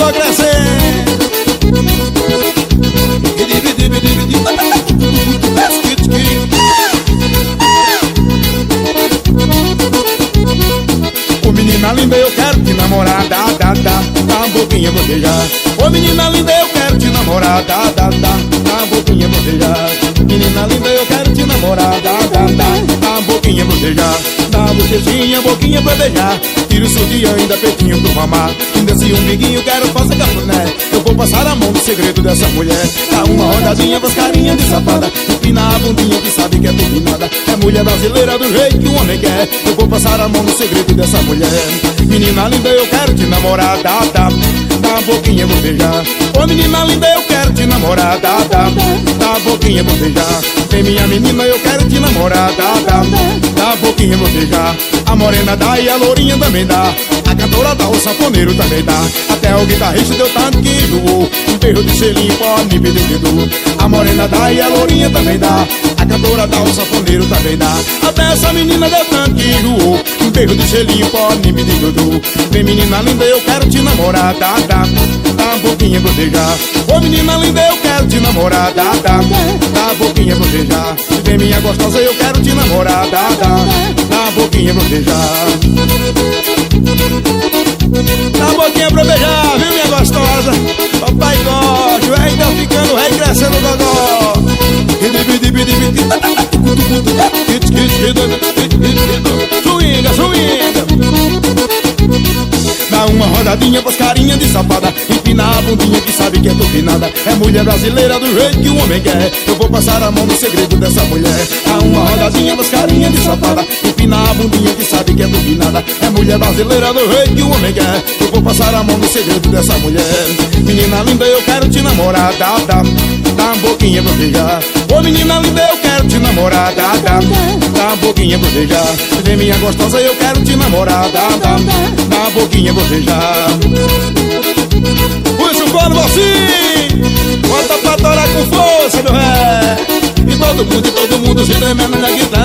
só crescendo. Ô menina linda, eu quero te namorar, dá uma boquinha pra beijar. Ô menina linda, eu quero te namorar, dá uma boquinha pra beijar. Menina linda, eu quero te namorar, dá uma boquinha pra beijar. Dá uma boquinha pra beijar. Tira o sutiã, ainda peitinho pro mamar. Ainda esse umbiguinho, quero fazer cafuné. Eu vou passar a mão no segredo dessa mulher. Dá uma rodadinha pras carinhas de safada. Empina a bundinha que sabe que é turbinada. É mulher brasileira do jeito que o homem quer. Eu vou passar a mão no segredo dessa mulher. Menina linda, eu quero te namorar, dá uma boquinha pra beijar. Ô menina linda, eu quero te namorar, dá uma boquinha pra beijar. Vem minha menina, eu quero te namorar, dá uma boquinha pra beijar. A morena dá e a lourinha também dá. A cantora dá, o sanfoneiro também dá. Até o guitarrista deu tanto que enjoou. Um beijo de selinho pode me pedir tudo. A morena dá e a lourinha também dá. A cantora dá, o sanfoneiro também dá. Até essa menina deu tanto que enjoou. Um beijo de selinho pode me pedir tudo. Vem menina linda, eu quero te namorar, dá uma boquinha pra beijar. Ô menina linda, eu quero te namorar, dá uma boquinha pra beijar. Vem minha gostosa, eu quero te namorar, dá uma boquinha pra beijar. Dá uma boquinha pra beijar, viu minha gostosa? Papai gosta, o rei tá ficando, o rei crescendo, gogó. Swinga, swinga. Dá uma rodadinha pras carinhas de safada. Empina a bundinha que sabe que é turbinada. É mulher brasileira do jeito que o homem quer. Eu vou passar a mão no segredo dessa mulher. Dá uma rodadinha pras carinhas de safada. Empina a bundinha que sabe que é turbinada. É mulher brasileira do jeito que o homem quer. Eu vou passar a mão no segredo dessa mulher. Menina linda, eu quero te namorar, dá uma boquinha pra beijar. Ô menina linda, eu quero te namorar, dá uma boquinha pra beijar. Vem minha gostosa, eu quero te namorar, dá uma boquinha pra beijar. Puxa o colo, mocinho, bota pra torar com força, meu ré. E todo mundo se tremendo na guitarra.